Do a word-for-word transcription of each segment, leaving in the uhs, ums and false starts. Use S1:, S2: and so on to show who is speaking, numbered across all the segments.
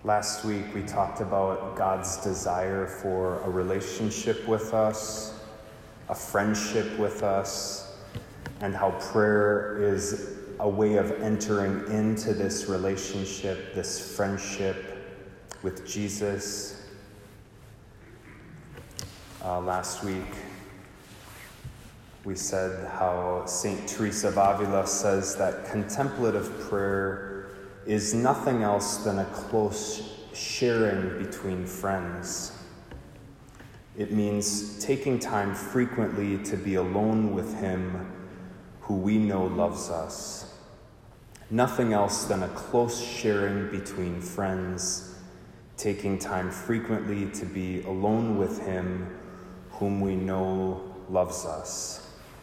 S1: Last week we talked about God's desire for a relationship with us, a friendship with us, and how prayer is a way of entering into this relationship, this friendship with Jesus. Uh, last week we said how Saint Teresa of Avila says that contemplative prayer is nothing else than a close sharing between friends. It means taking time frequently to be alone with Him who we know loves us. Nothing else than a close sharing between friends, taking time frequently to be alone with Him whom we know loves us.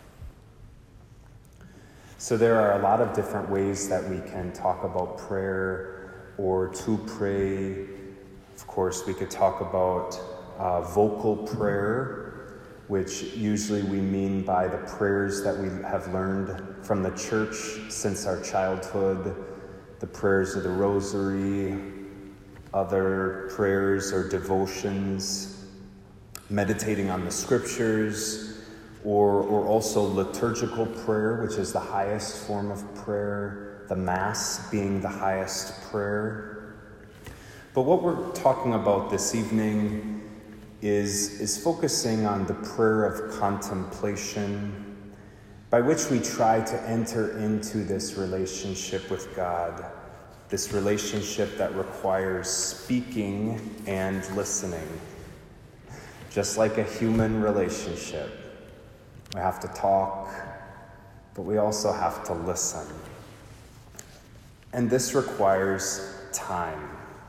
S1: So there are a lot of different ways that we can talk about prayer or to pray. Of course, we could talk about uh, vocal prayer, which usually we mean by the prayers that we have learned from the church since our childhood, the prayers of the rosary, other prayers or devotions, meditating on the scriptures, Or, or also liturgical prayer, which is the highest form of prayer, the Mass being the highest prayer. But what we're talking about this evening is, is focusing on the prayer of contemplation, by which we try to enter into this relationship with God, this relationship that requires speaking and listening, just like a human relationship. We have to talk, but we also have to listen. And this requires time.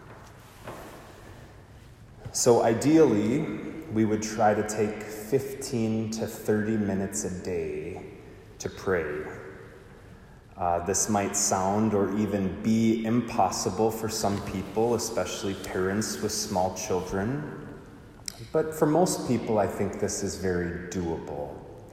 S1: So ideally, we would try to take fifteen to thirty minutes a day to pray. Uh, this might sound or even be impossible for some people, especially parents with small children. But for most people, I think this is very doable.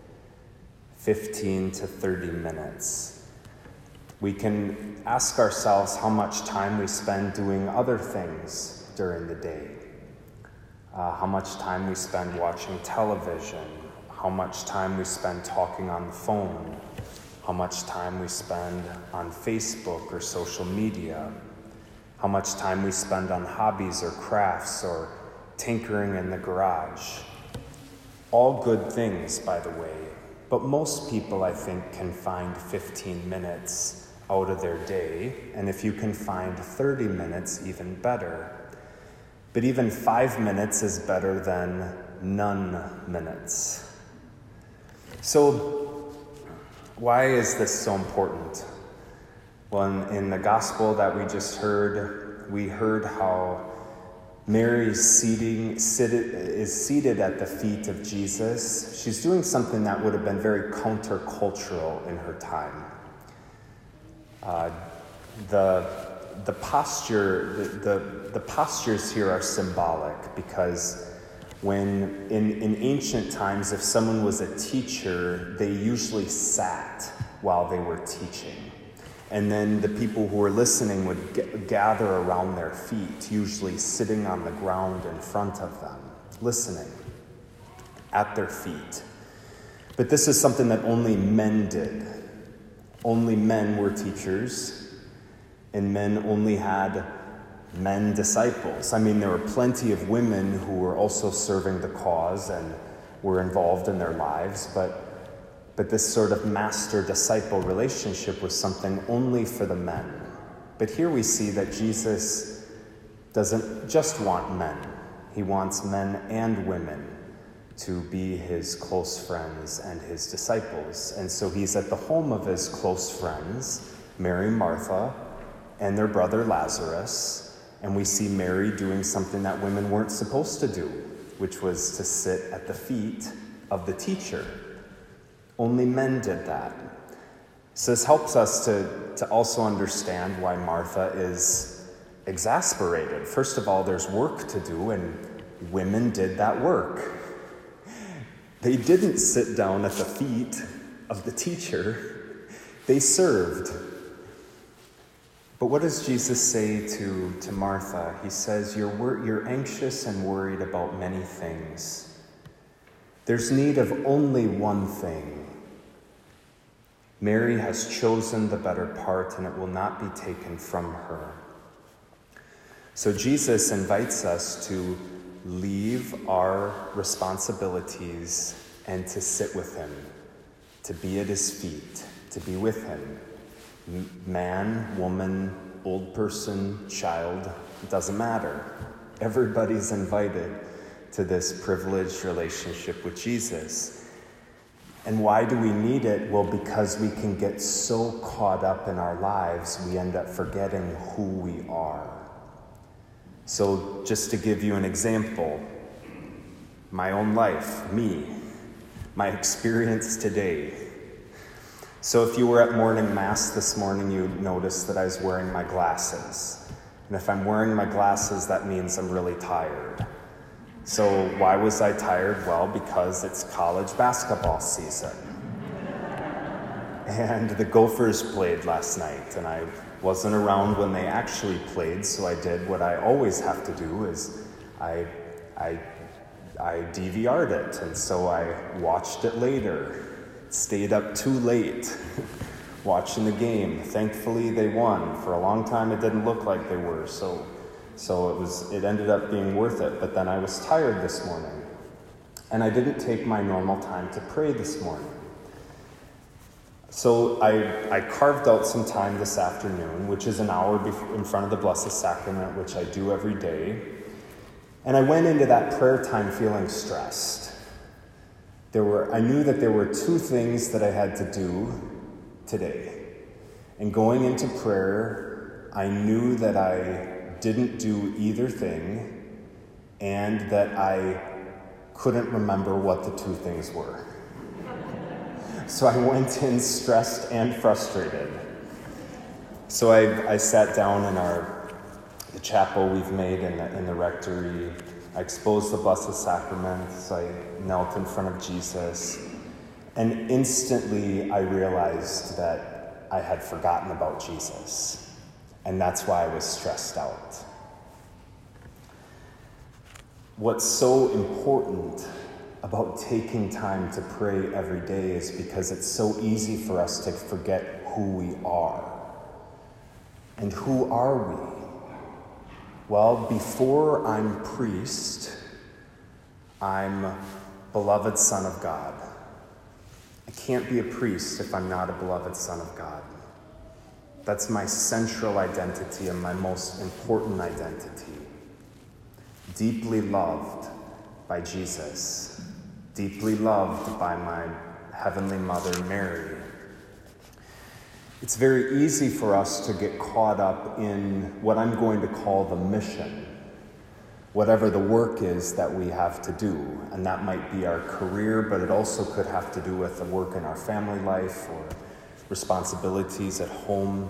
S1: fifteen to thirty minutes. We can ask ourselves how much time we spend doing other things during the day. Uh, how much time we spend watching television. How much time we spend talking on the phone. How much time we spend on Facebook or social media. How much time we spend on hobbies or crafts or tinkering in the garage. All good things, by the way. But most people, I think, can find fifteen minutes out of their day. And if you can find thirty minutes, even better. But even five minutes is better than none minutes. So why is this so important? Well, in, in the gospel that we just heard, we heard how Mary seating, seated, is seated at the feet of Jesus. She's doing something that would have been very countercultural in her time. Uh, the, the posture, the, the, the postures here are symbolic because when in, in ancient times, if someone was a teacher, they usually sat while they were teaching. And then the people who were listening would g- gather around their feet, usually sitting on the ground in front of them, listening at their feet. But this is something that only men did. Only men were teachers, and men only had men disciples. I mean, there were plenty of women who were also serving the cause and were involved in their lives, but But this sort of master-disciple relationship was something only for the men. But here we see that Jesus doesn't just want men. He wants men and women to be his close friends and his disciples. And so he's at the home of his close friends, Mary and Martha, and their brother Lazarus. And we see Mary doing something that women weren't supposed to do, which was to sit at the feet of the teacher. Only men did that. So this helps us to, to also understand why Martha is exasperated. First of all, there's work to do, and women did that work. They didn't sit down at the feet of the teacher. They served. But what does Jesus say to, to Martha? He says, you're, wor- you're anxious and worried about many things. There's need of only one thing. Mary has chosen the better part, and it will not be taken from her. So Jesus invites us to leave our responsibilities and to sit with him, to be at his feet, to be with him. Man, woman, old person, child, it doesn't matter. Everybody's invited to this privileged relationship with Jesus. And why do we need it? Well, because we can get so caught up in our lives, we end up forgetting who we are. So just to give you an example, my own life, me, my experience today. So if you were at morning mass this morning, you'd notice that I was wearing my glasses. And if I'm wearing my glasses, that means I'm really tired. So why was I tired? Well, because it's college basketball season. And the Gophers played last night, and I wasn't around when they actually played, so I did what I always have to do, is I, I, I D V R'd it, and so I watched it later. Stayed up too late watching the game. Thankfully, they won. For a long time, it didn't look like they were, so so it was. It ended up being worth it. But then I was tired this morning, and I didn't take my normal time to pray this morning. So I, I carved out some time this afternoon, which is an hour in front of the Blessed Sacrament, which I do every day. And I went into that prayer time feeling stressed. There were, I knew that there were two things that I had to do today. And going into prayer, I knew that I didn't do either thing, and that I couldn't remember what the two things were. So I went in stressed and frustrated. So I, I sat down in our the chapel we've made in the, in the rectory. I exposed the Blessed Sacrament. So I knelt in front of Jesus. And instantly I realized that I had forgotten about Jesus. And that's why I was stressed out. What's so important about taking time to pray every day is because it's so easy for us to forget who we are. And who are we? Well, before I'm priest, I'm beloved Son of God. I can't be a priest if I'm not a beloved Son of God. That's my central identity and my most important identity. Deeply loved by Jesus, deeply loved by my Heavenly Mother, Mary. It's very easy for us to get caught up in what I'm going to call the mission, whatever the work is that we have to do. And that might be our career, but it also could have to do with the work in our family life or responsibilities at home.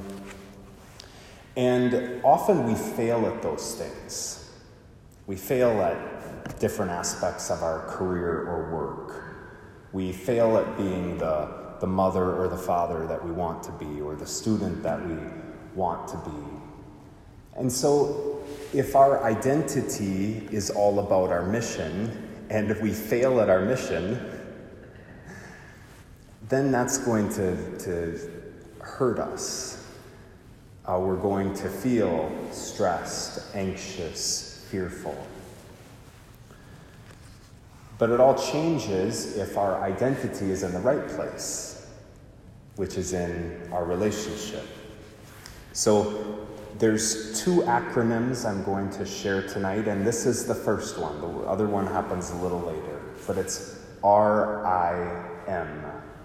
S1: And often we fail at those things. We fail at different aspects of our career or work. We fail at being the, the mother or the father that we want to be, or the student that we want to be. And so if our identity is all about our mission, and if we fail at our mission, then that's going to, to hurt us. Uh, we're going to feel stressed, anxious, fearful. But it all changes if our identity is in the right place, which is in our relationship. So there's two acronyms I'm going to share tonight, and this is the first one. The other one happens a little later, but it's R I M.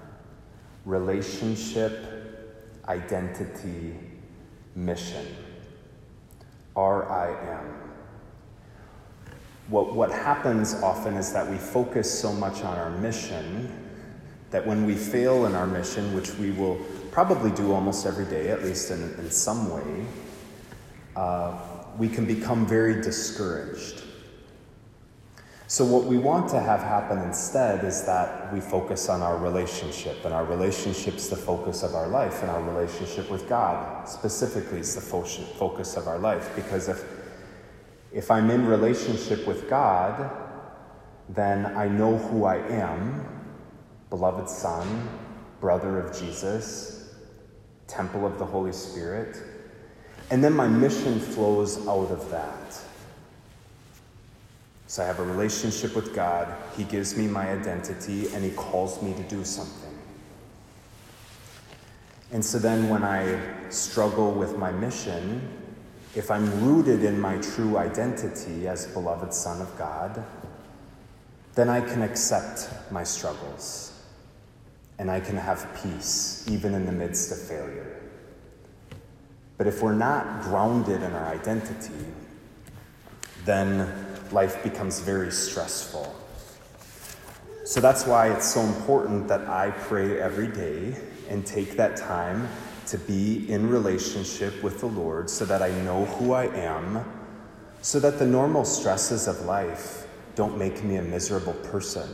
S1: Relationship, identity, mission. R I M. What, what happens often is that we focus so much on our mission that when we fail in our mission, which we will probably do almost every day, at least in, in some way, uh, we can become very discouraged. So what we want to have happen instead is that we focus on our relationship, and our relationship's the focus of our life, and our relationship with God specifically is the focus of our life. Because if, if I'm in relationship with God, then I know who I am, beloved Son, brother of Jesus, temple of the Holy Spirit, and then my mission flows out of that. So I have a relationship with God, he gives me my identity, and he calls me to do something. And so then when I struggle with my mission, if I'm rooted in my true identity as beloved Son of God, then I can accept my struggles, and I can have peace, even in the midst of failure. But if we're not grounded in our identity, then life becomes very stressful. So that's why it's so important that I pray every day and take that time to be in relationship with the Lord so that I know who I am, so that the normal stresses of life don't make me a miserable person.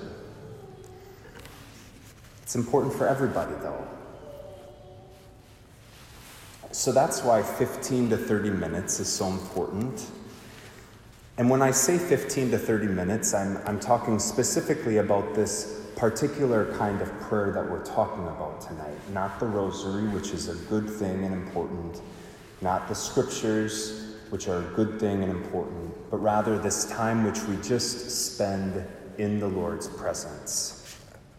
S1: It's important for everybody, though. So that's why fifteen to thirty minutes is so important. And when I say fifteen to thirty minutes, I'm, I'm talking specifically about this particular kind of prayer that we're talking about tonight. Not the rosary, which is a good thing and important. Not the scriptures, which are a good thing and important. But rather this time which we just spend in the Lord's presence.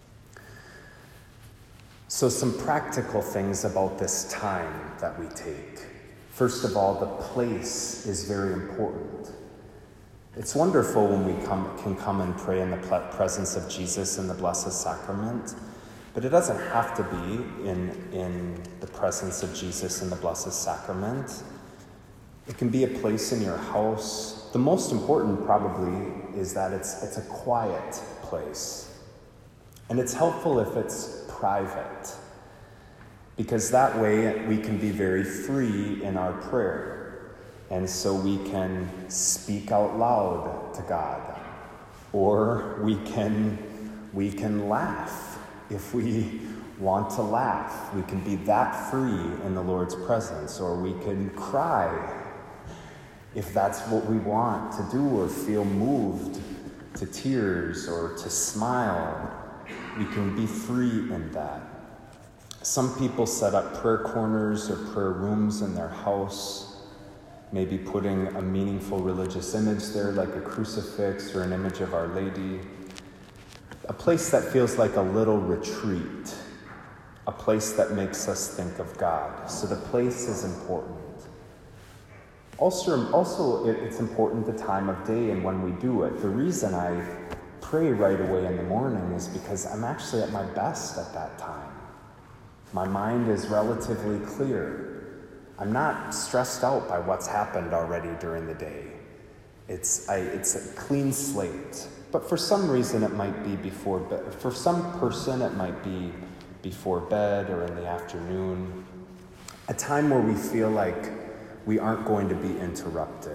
S1: So some practical things about this time that we take. First of all, the place is very important. It's wonderful when we come, can come and pray in the presence of Jesus in the Blessed Sacrament, but it doesn't have to be in, in the presence of Jesus in the Blessed Sacrament. It can be a place in your house. The most important probably is that it's, it's a quiet place. And it's helpful if it's private, because that way we can be very free in our prayer. And so we can speak out loud to God, or we can, we can laugh if we want to laugh. We can be that free in the Lord's presence, or we can cry if that's what we want to do, or feel moved to tears or to smile. We can be free in that. Some people set up prayer corners or prayer rooms in their house, maybe putting a meaningful religious image there, like a crucifix or an image of Our Lady. A place that feels like a little retreat, a place that makes us think of God. So the place is important. Also, also it's important the time of day and when we do it. The reason I pray right away in the morning is because I'm actually at my best at that time. My mind is relatively clear. I'm not stressed out by what's happened already during the day. It's, I, it's a clean slate. But for some reason it might be before bed. For some person it might be before bed or in the afternoon. A time where we feel like we aren't going to be interrupted.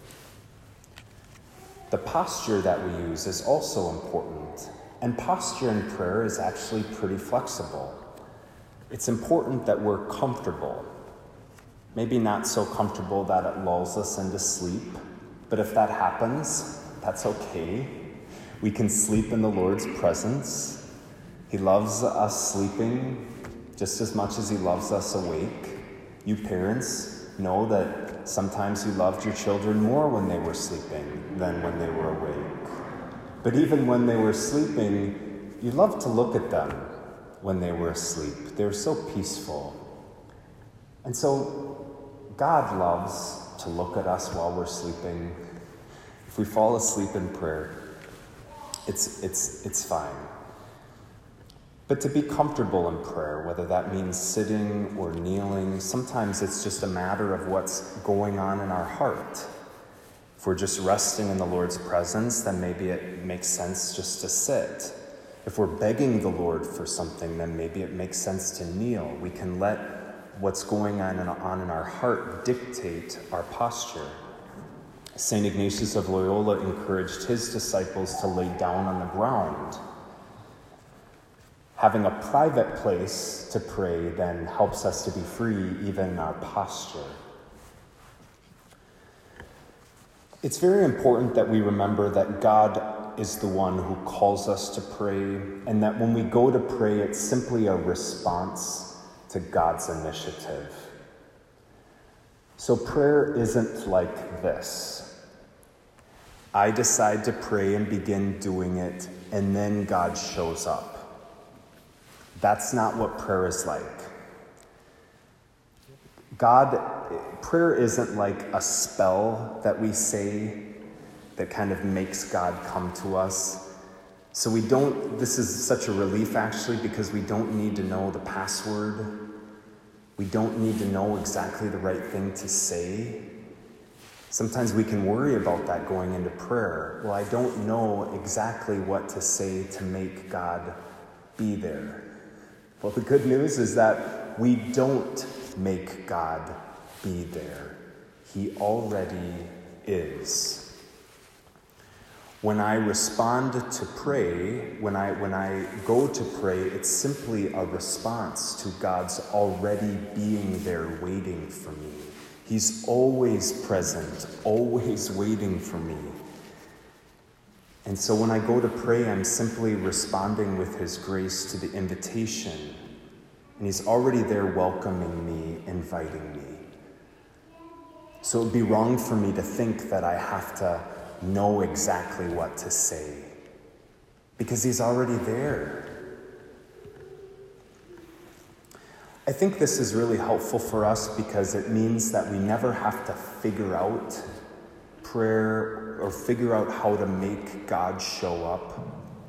S1: The posture that we use is also important. And posture in prayer is actually pretty flexible. It's important that we're comfortable. Maybe not so comfortable that it lulls us into sleep, but if that happens, that's okay. We can sleep in the Lord's presence. He loves us sleeping just as much as he loves us awake. You parents know that sometimes you loved your children more when they were sleeping than when they were awake. But even when they were sleeping, you loved to look at them when they were asleep. They were so peaceful. And so God loves to look at us while we're sleeping. If we fall asleep in prayer, it's, it's, it's fine. But to be comfortable in prayer, whether that means sitting or kneeling, sometimes it's just a matter of what's going on in our heart. If we're just resting in the Lord's presence, then maybe it makes sense just to sit. If we're begging the Lord for something, then maybe it makes sense to kneel. We can let what's going on in, on in our heart dictate our posture. Saint Ignatius of Loyola encouraged his disciples to lay down on the ground. Having a private place to pray then helps us to be free even in our posture. It's very important that we remember that God is the one who calls us to pray, and that when we go to pray, it's simply a response to God's initiative. So prayer isn't like this. I decide to pray and begin doing it, and then God shows up. That's not what prayer is like. God, prayer isn't like a spell that we say that kind of makes God come to us. So we don't, this is such a relief actually, because we don't need to know the password. We don't need to know exactly the right thing to say. Sometimes we can worry about that going into prayer. Well, I don't know exactly what to say to make God be there. Well, the good news is that we don't make God be there. He already is. When I respond to pray, when I when I go to pray, it's simply a response to God's already being there waiting for me. He's always present, always waiting for me. And so when I go to pray, I'm simply responding with his grace to the invitation. And he's already there welcoming me, inviting me. So it would be wrong for me to think that I have to know exactly what to say, because he's already there. I think this is really helpful for us because it means that we never have to figure out prayer or figure out how to make God show up.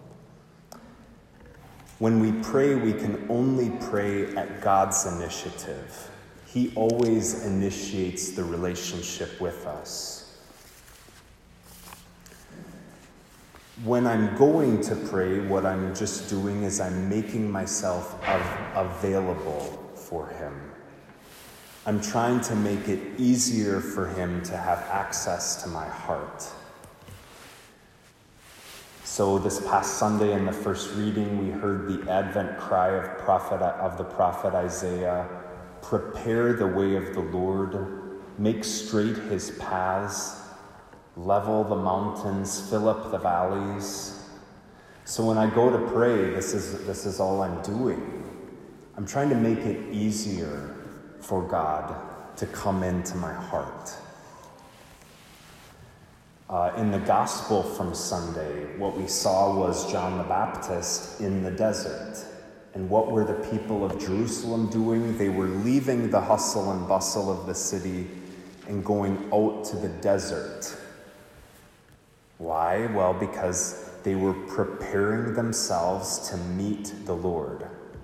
S1: When we pray, we can only pray at God's initiative. He always initiates the relationship with us. When I'm going to pray, what I'm just doing is I'm making myself av- available for him. I'm trying to make it easier for him to have access to my heart. So this past Sunday in the first reading, we heard the Advent cry of prophet of the prophet Isaiah, "Prepare the way of the Lord, make straight his paths, level the mountains, fill up the valleys." So when I go to pray, this is this is all I'm doing. I'm trying to make it easier for God to come into my heart. Uh, in the gospel from Sunday, what we saw was John the Baptist in the desert. And what were the people of Jerusalem doing? They were leaving the hustle and bustle of the city and going out to the desert. Why? Well, because they were preparing themselves to meet the Lord.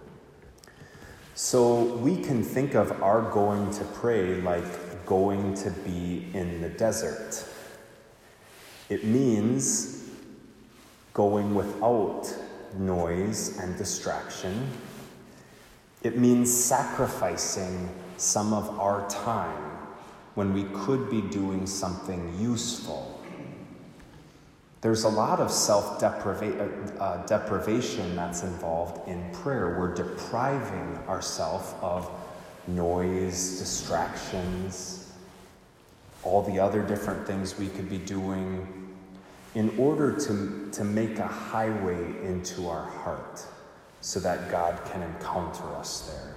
S1: So we can think of our going to pray like going to be in the desert. It means going without noise and distraction. It means sacrificing some of our time when we could be doing something useful. There's a lot of self-deprivation uh, deprivation that's involved in prayer. We're depriving ourselves of noise, distractions, all the other different things we could be doing in order to, to make a highway into our heart so that God can encounter us there.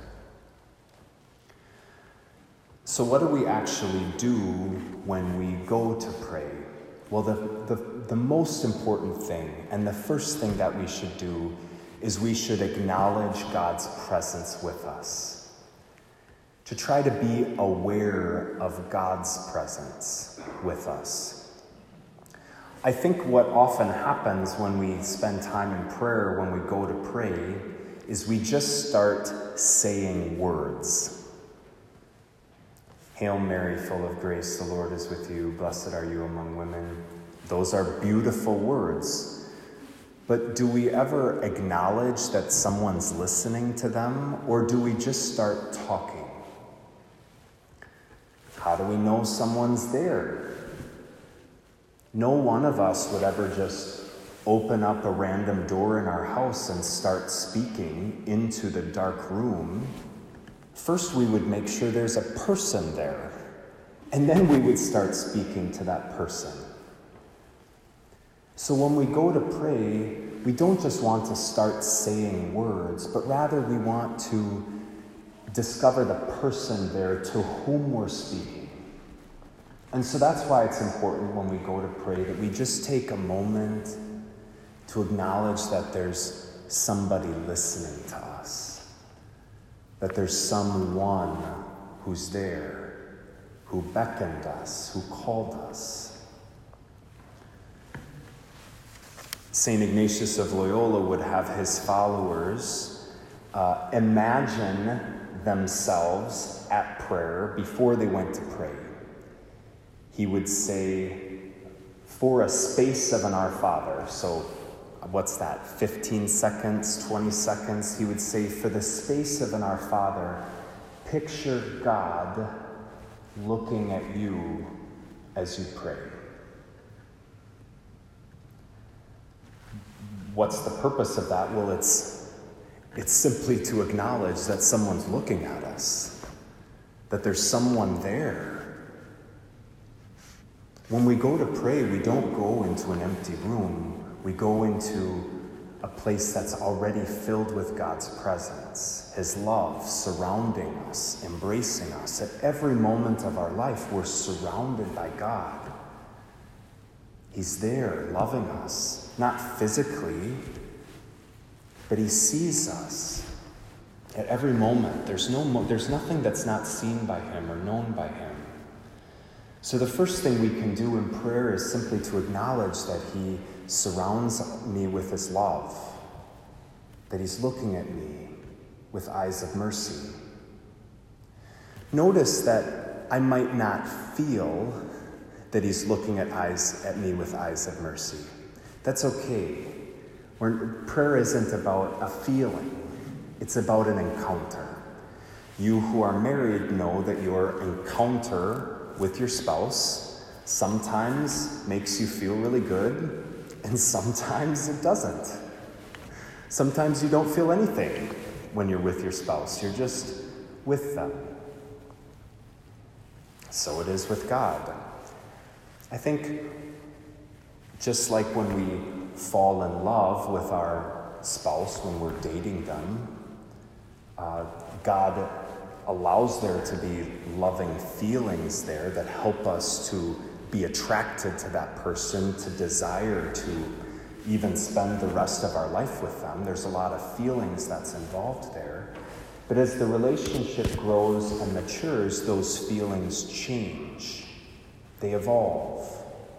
S1: So what do we actually do when we go to pray? Well, the, the, the most important thing, and the first thing that we should do, is we should acknowledge God's presence with us. To try to be aware of God's presence with us. I think what often happens when we spend time in prayer, when we go to pray, is we just start saying words. Hail Mary, full of grace, the Lord is with you. Blessed are you among women. Those are beautiful words. But do we ever acknowledge that someone's listening to them, or do we just start talking? How do we know someone's there? No one of us would ever just open up a random door in our house and start speaking into the dark room. First, we would make sure there's a person there, and then we would start speaking to that person. So when we go to pray, we don't just want to start saying words, but rather we want to discover the person there to whom we're speaking. And so that's why it's important when we go to pray that we just take a moment to acknowledge that there's somebody listening to us, that there's someone who's there, who beckoned us, who called us. Saint Ignatius of Loyola would have his followers uh, imagine themselves at prayer before they went to pray. He would say, for a space of an Our Father, so what's that, fifteen seconds, twenty seconds? He would say, for the space of an Our Father, picture God looking at you as you pray. What's the purpose of that? Well, it's, it's simply to acknowledge that someone's looking at us, that there's someone there. When we go to pray, we don't go into an empty room. We go into a place that's already filled with God's presence, His love surrounding us, embracing us. At every moment of our life, we're surrounded by God. He's there loving us, not physically, but He sees us. At every moment, there's no mo- there's nothing that's not seen by Him or known by Him. So the first thing we can do in prayer is simply to acknowledge that He surrounds me with His love, that He's looking at me with eyes of mercy. Notice that I might not feel that He's looking at eyes at me with eyes of mercy. That's okay. We're, prayer isn't about a feeling. It's about an encounter. You who are married know that your encounter with your spouse sometimes makes you feel really good, and sometimes it doesn't. Sometimes you don't feel anything when you're with your spouse. You're just with them. So it is with God. I think just like when we fall in love with our spouse, when we're dating them, uh, God allows there to be loving feelings there that help us to be attracted to that person, to desire to even spend the rest of our life with them. There's a lot of feelings that's involved there. But as the relationship grows and matures, those feelings change. They evolve.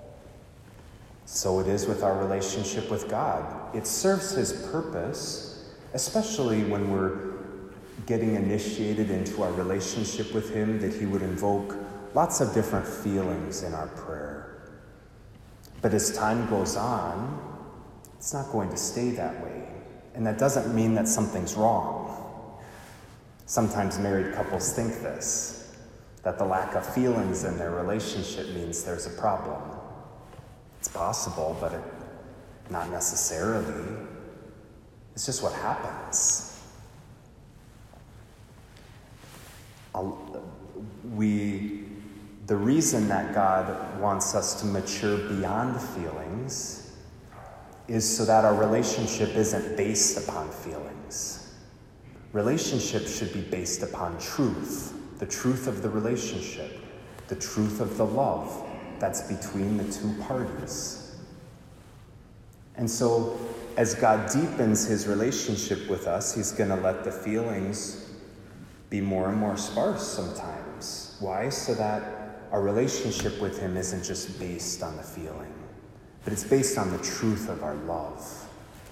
S1: So it is with our relationship with God. It serves His purpose, especially when we're getting initiated into our relationship with Him, that He would invoke lots of different feelings in our prayer. But as time goes on, it's not going to stay that way. And that doesn't mean that something's wrong. Sometimes married couples think this, that the lack of feelings in their relationship means there's a problem. It's possible, but it, not necessarily. It's just what happens. We, the reason that God wants us to mature beyond feelings is so that our relationship isn't based upon feelings. Relationships should be based upon truth, the truth of the relationship, the truth of the love that's between the two parties. And so, as God deepens His relationship with us, He's going to let the feelings be more and more sparse sometimes. Why? So that our relationship with Him isn't just based on the feeling, but it's based on the truth of our love.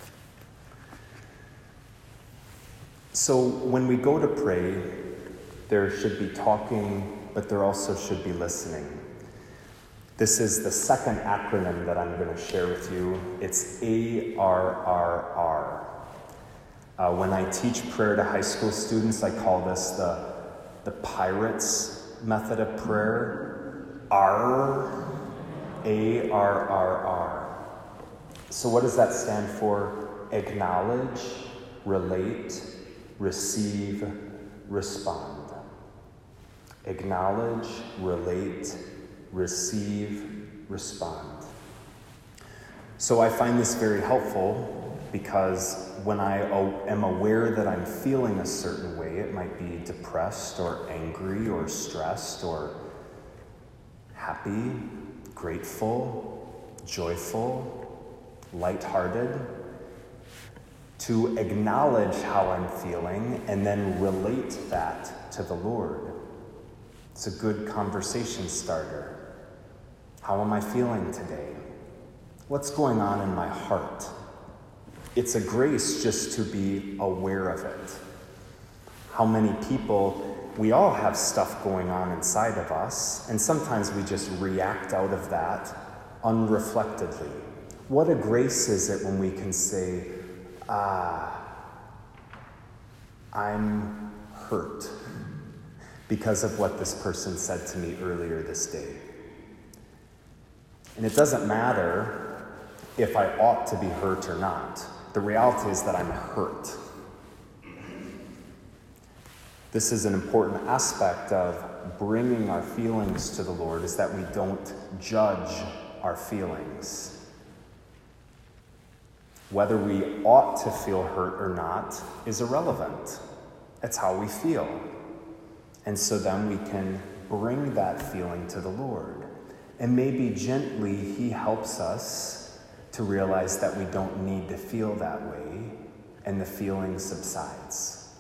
S1: So when we go to pray, there should be talking, but there also should be listening. This is the second acronym that I'm going to share with you. It's A R R R. Uh, when I teach prayer to high school students, I call this the, the pirates method of prayer. R, A R R R. So what does that stand for? Acknowledge, relate, receive, respond. Acknowledge, relate, receive, respond. So I find this very helpful because when I am aware that I'm feeling a certain way, it might be depressed or angry or stressed or happy, grateful, joyful, lighthearted, to acknowledge how I'm feeling and then relate that to the Lord. It's a good conversation starter. How am I feeling today? What's going on in my heart? It's a grace just to be aware of it. How many people, we all have stuff going on inside of us, and sometimes we just react out of that unreflectedly. What a grace is it when we can say, ah, I'm hurt because of what this person said to me earlier this day. And it doesn't matter if I ought to be hurt or not. The reality is that I'm hurt. This is an important aspect of bringing our feelings to the Lord, is that we don't judge our feelings. Whether we ought to feel hurt or not is irrelevant. It's how we feel. And so then we can bring that feeling to the Lord. And maybe gently He helps us to realize that we don't need to feel that way, and the feeling subsides.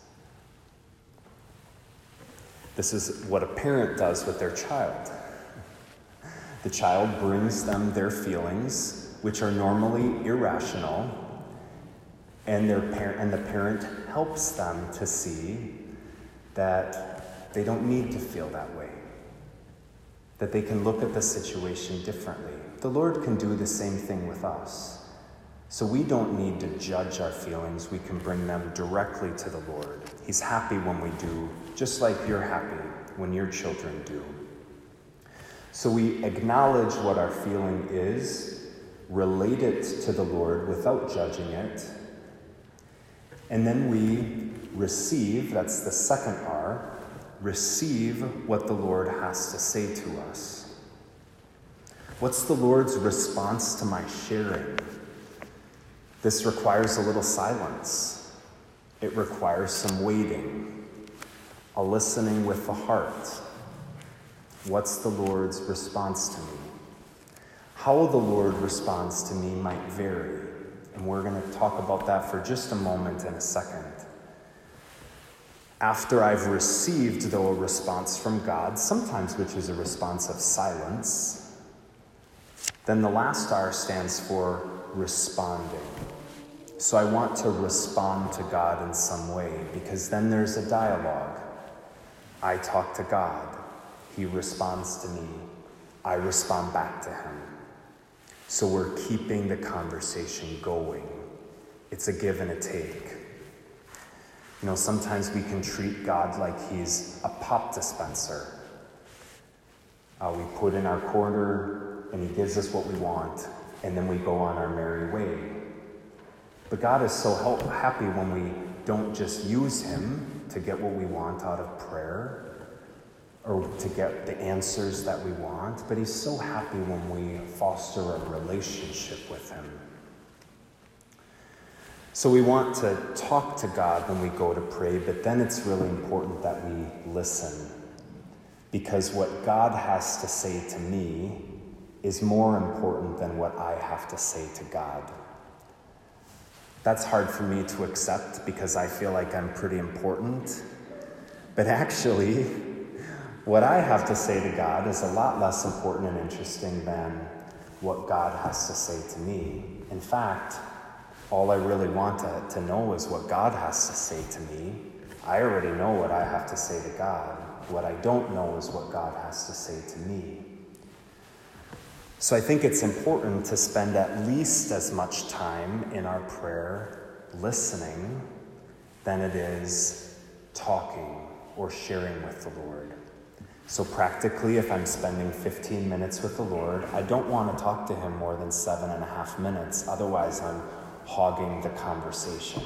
S1: This is what a parent does with their child. The child brings them their feelings, which are normally irrational, and their par- and the parent helps them to see that they don't need to feel that way, that they can look at the situation differently. The Lord can do the same thing with us. So we don't need to judge our feelings. We can bring them directly to the Lord. He's happy when we do, just like you're happy when your children do. So we acknowledge what our feeling is, relate it to the Lord without judging it, and then we receive, that's the second R, receive what the Lord has to say to us. What's the Lord's response to my sharing? This requires a little silence. It requires some waiting, a listening with the heart. What's the Lord's response to me? How the Lord responds to me might vary, and we're going to talk about that for just a moment in a second. After I've received, though, a response from God, sometimes which is a response of silence, then the last R stands for responding. So I want to respond to God in some way, because then there's a dialogue. I talk to God. He responds to me. I respond back to Him. So we're keeping the conversation going. It's a give and a take. You know, sometimes we can treat God like He's a pop dispenser. Uh, we put in our quarter, and He gives us what we want, and then we go on our merry way. But God is so help, happy when we don't just use Him to get what we want out of prayer or to get the answers that we want, but He's so happy when we foster a relationship with Him. So we want to talk to God when we go to pray, but then it's really important that we listen, because what God has to say to me is more important than what I have to say to God. That's hard for me to accept because I feel like I'm pretty important. But actually, what I have to say to God is a lot less important and interesting than what God has to say to me. In fact, all I really want to, to know is what God has to say to me. I already know what I have to say to God. What I don't know is what God has to say to me. So I think it's important to spend at least as much time in our prayer listening than it is talking or sharing with the Lord. So practically, if I'm spending fifteen minutes with the Lord, I don't want to talk to him more than seven and a half minutes. Otherwise, I'm hogging the conversation.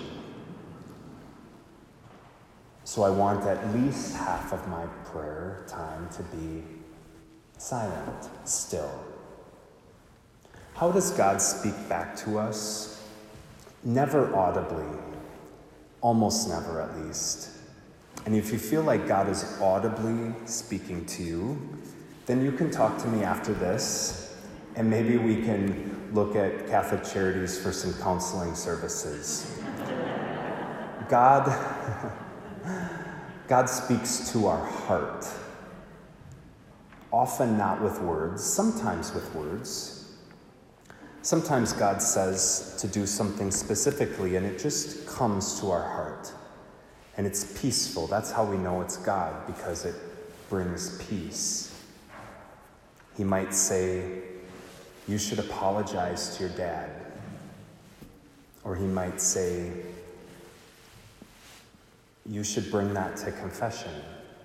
S1: So I want at least half of my prayer time to be silent, still. How does God speak back to us? Never audibly, almost never at least. And if you feel like God is audibly speaking to you, then you can talk to me after this, and maybe we can look at Catholic Charities for some counseling services. God, God speaks to our heart, often not with words, sometimes with words. Sometimes God says to do something specifically, and it just comes to our heart. And it's peaceful. That's how we know it's God, because it brings peace. He might say, you should apologize to your dad. Or he might say, you should bring that to confession.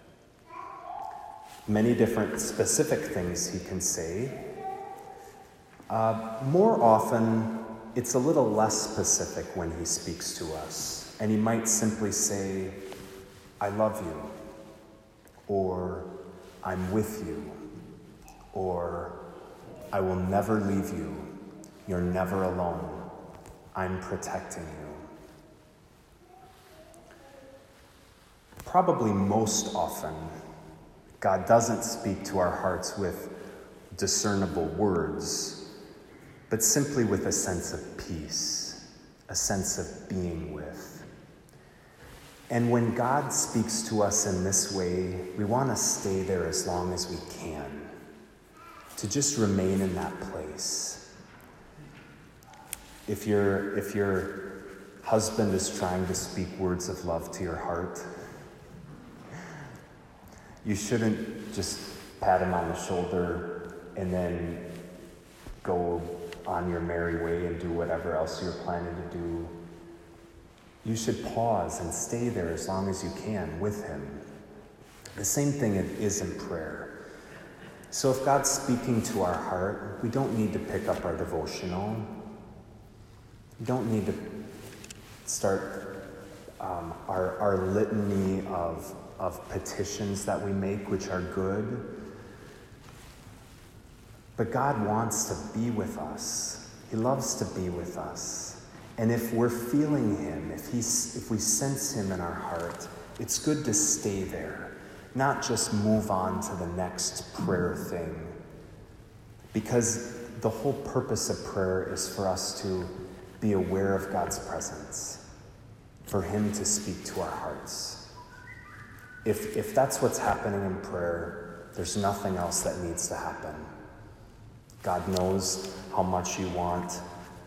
S1: Many different specific things he can say. Uh, more often, it's a little less specific when he speaks to us. And he might simply say, I love you, or I'm with you, or I will never leave you. You're never alone. I'm protecting you. Probably most often, God doesn't speak to our hearts with discernible words, but simply with a sense of peace, a sense of being with. And when God speaks to us in this way, we want to stay there as long as we can, to just remain in that place. If your, if your husband is trying to speak words of love to your heart, you shouldn't just pat him on the shoulder and then go on your merry way and do whatever else you're planning to do. You should pause and stay there as long as you can with him. The same thing is in prayer. So if God's speaking to our heart, we don't need to pick up our devotional. We don't need to start um, our, our litany of, of petitions that we make, which are good. But God wants to be with us. He loves to be with us. And if we're feeling him, if he's, if we sense him in our heart, it's good to stay there, not just move on to the next prayer thing. Because the whole purpose of prayer is for us to be aware of God's presence, for him to speak to our hearts. If, if that's what's happening in prayer, there's nothing else that needs to happen. God knows how much you want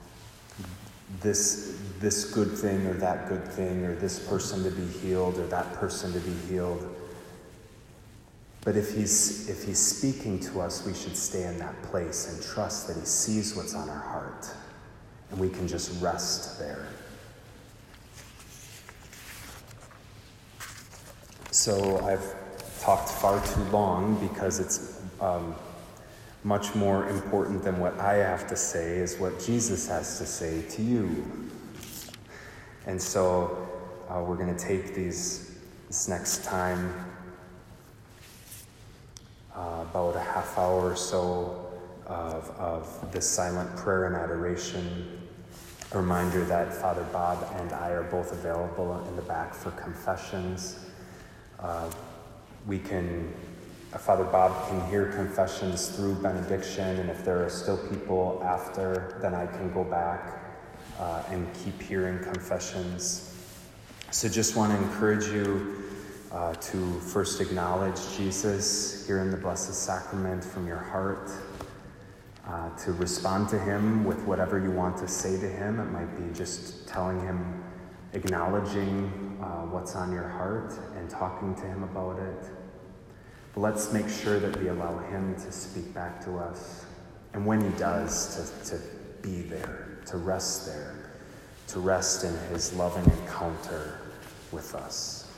S1: this this good thing or that good thing, or this person to be healed or that person to be healed. But if he's if he's speaking to us, we should stay in that place and trust that he sees what's on our heart, and we can just rest there. So I've talked far too long because it's um, much more important than what I have to say is what Jesus has to say to you. And so uh, we're going to take these this next time, uh, about a half hour or so of, of this silent prayer and adoration. A reminder that Father Bob and I are both available in the back for confessions. Uh, we can Father Bob can hear confessions through benediction, and if there are still people after, then I can go back uh, and keep hearing confessions. So just want to encourage you uh, to first acknowledge Jesus here in the Blessed Sacrament from your heart, uh, to respond to him with whatever you want to say to him. It might be just telling him, acknowledging uh, what's on your heart and talking to him about it. But let's make sure that we allow him to speak back to us. And when he does, to, to be there, to rest there, to rest in his loving encounter with us.